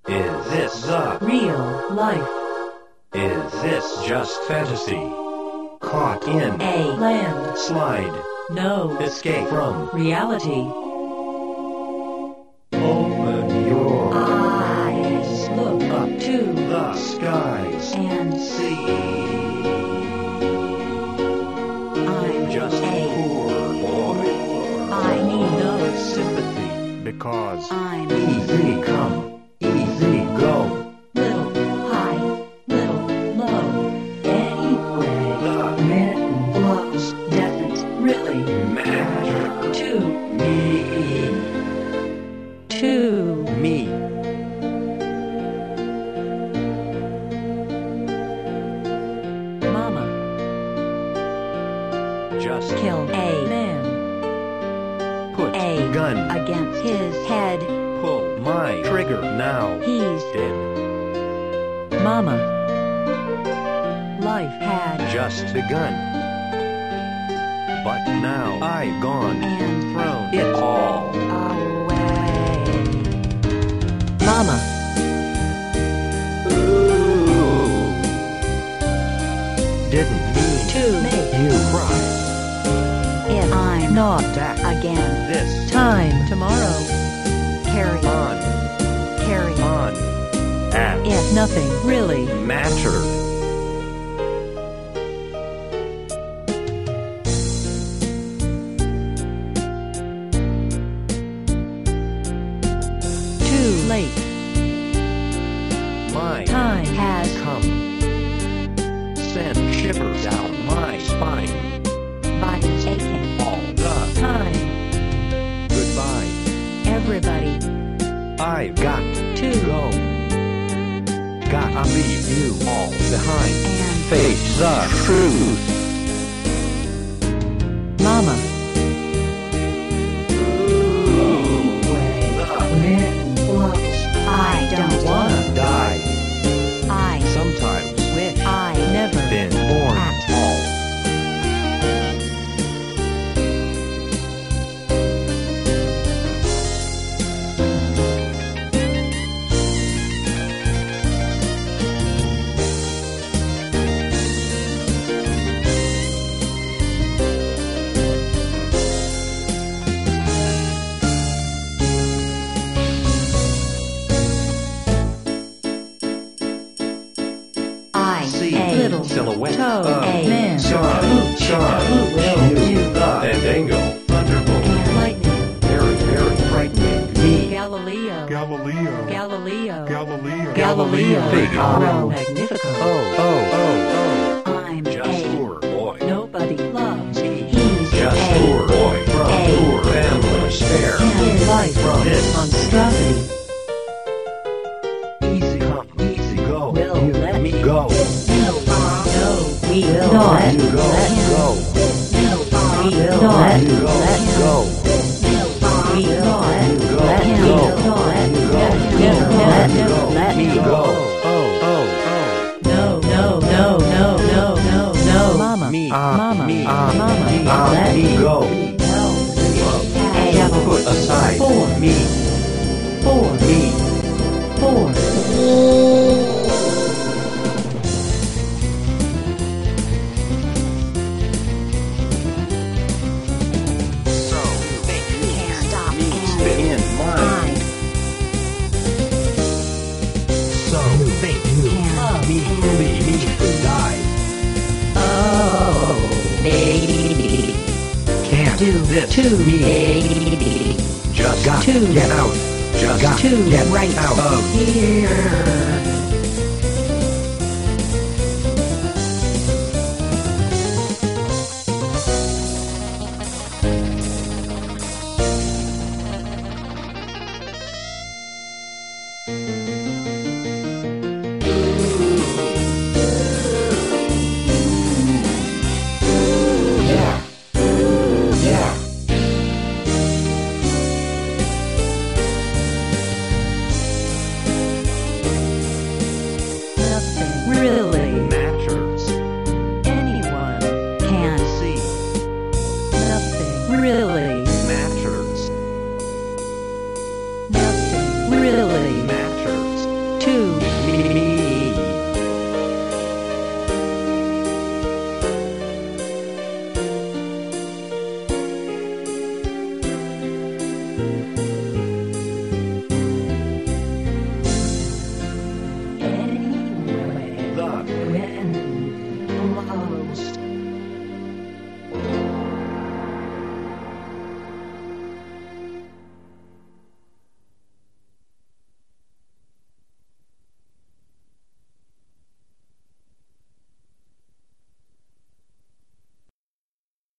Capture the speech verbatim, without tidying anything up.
Is this the real life? Is this just fantasy? Caught in a landslide. No escape from reality. Open your eyes. Look up to the skies and see. I'm Just a a poor boy. I need no Sympathy because I'm easy come, easy go. little high, little low. Anyway, The men blows doesn't really matter to me, to me. mama. Just Kill a man. put A gun, against his head. pull my trigger now. He's Dead, mama. Life had just begun. But now I've gone and thrown it all. away. Mama. Ooh. Didn't mean To make you cry. if I'm not Back again. this Time tomorrow. Carry on, carry on, at if nothing really matter. too late. My Time has come. Send shivers down my spine. body aching. All the Time goodbye. everybody I've got to go. Gotta leave you all behind. and Face the truth. mama. I don't wanna Die. I Sometimes wish I never been born at all. I See a little silhouette toe of a man Sean, who Sean, who will you, do the Fandango, Thunderbolt, and lightning. very, very frightening. Me, Galileo Galileo, Galileo Galileo, Galileo Figaro. Magnifico. oh, oh, I'm oh, just a poor boy. nobody loves me. He's Just a poor boy from a poor family spare. and life from this monstrosity easy come, easy go. will You let me go. no no we will Let not you go, let him go. we will Let not you go, let him go. we will not Go, let him go. let Go, never go, let go. him let Me him go. Oh, oh, no no no no no no no mama Me, mama me, mama me, let me go. a Just put aside four me, four me. four So can't stop me spit in mine. So think you Can't me believe me to die. oh baby Can't do this to me. baby Just got to get out. Just got to get right out of here